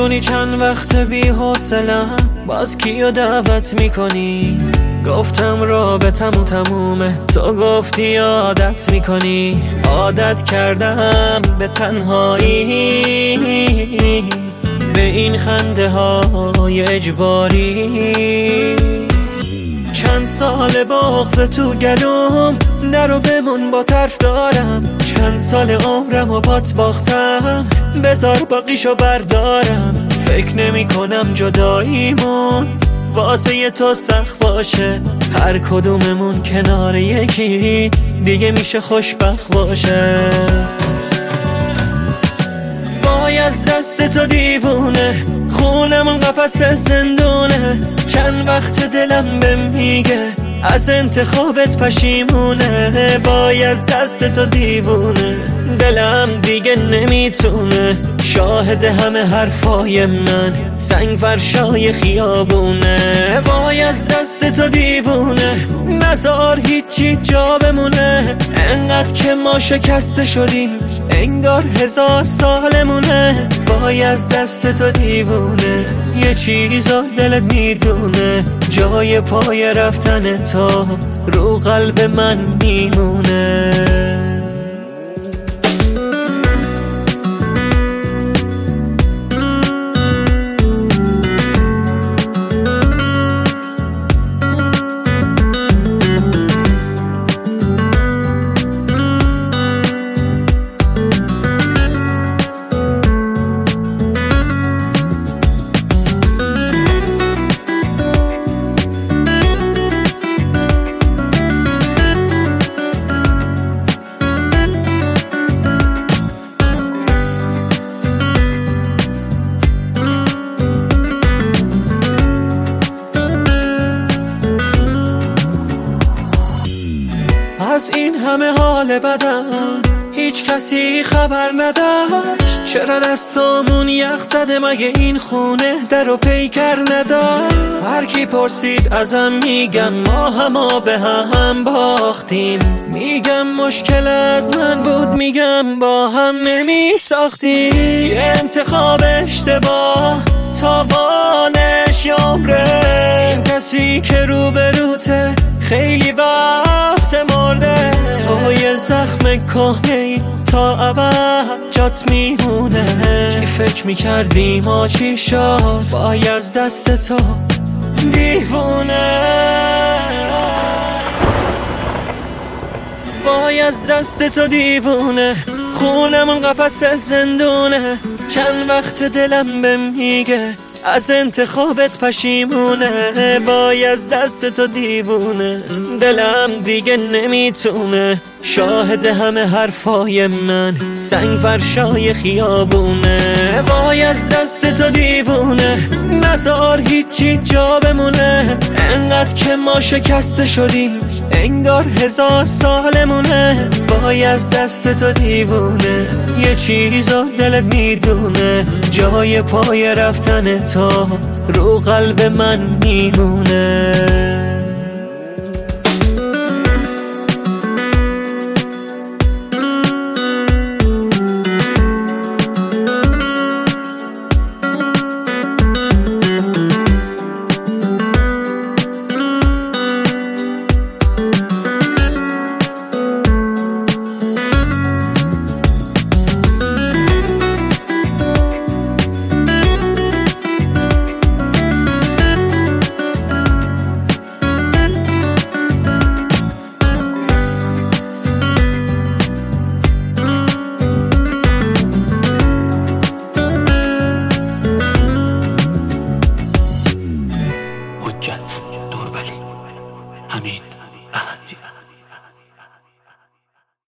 میدونی چند وقت بی حوصله‌ام، باز کیو دعوت میکنی؟ گفتم رابطمون تمومه، تو گفتی عادت میکنی. عادت کردم به تنهایی، به این خنده های اجباری. چند سال بغض تو گلوم، نرو بمون با طرف دارم. چند سال عمرم بات باختم، بذار باقیشو بردارم. فکر نمی کنم جداییمون واسه تو سخت باشه، هر کدوممون کنار یکی دیگه میشه خوشبخت باشه. وای از دست تو دیوونه، خونمون قفس زندونه. چند وقت دلم به میگه از انتخابت پشیمونه. وای از دست تو دیوونه، دلم دیگه نمیتونه. شاهد همه حرفای من سنگ فرشای خیابونه. وای از دست تو دیوونه، نزار هیچی جا بمونه. انقدر که ما شکسته شدیم انگار 1000 سالمونه. وای از دست تو دیوونه، یه چیزا دلت میدونه. جای پای رفتن تو رو قلب من میمونه. از این همه حال بدم هیچ کسی خبر نداشت. چرا دستامون یخ زده، مگه این خونه در و پیکر نداشت؟ هر کی پرسید ازم میگم ما به هم باختیم. میگم مشکل از من بود، میگم با هم نمی ساختیم. یه انتخاب اشتباه تاوانش عمره. این کسی که روبروته خیلی وقت مرده. توی زخم کهنه‌ای تا ابد جات میمونه. چی فکر میکردی ما چی شد؟ وای از دست تو دیوونه. وای از دست تو دیوونه، خونمون قفس زندونه. چند وقت دلم به میگه از انتخابت پشیمونه. وای از دست تو دیوونه، دلم دیگه نمیتونه. شاهد همه حرفای من سنگ فرشای خیابونه. وای از دست تو دیوونه، نزار هیچی جا بمونه. انقدر که ما شکسته شدیم انگار 1000 سالمونه. وای از دست تو دیوونه، یه چیزا دلت میدونه. جای پای رفتن تو رو قلب من میمونه.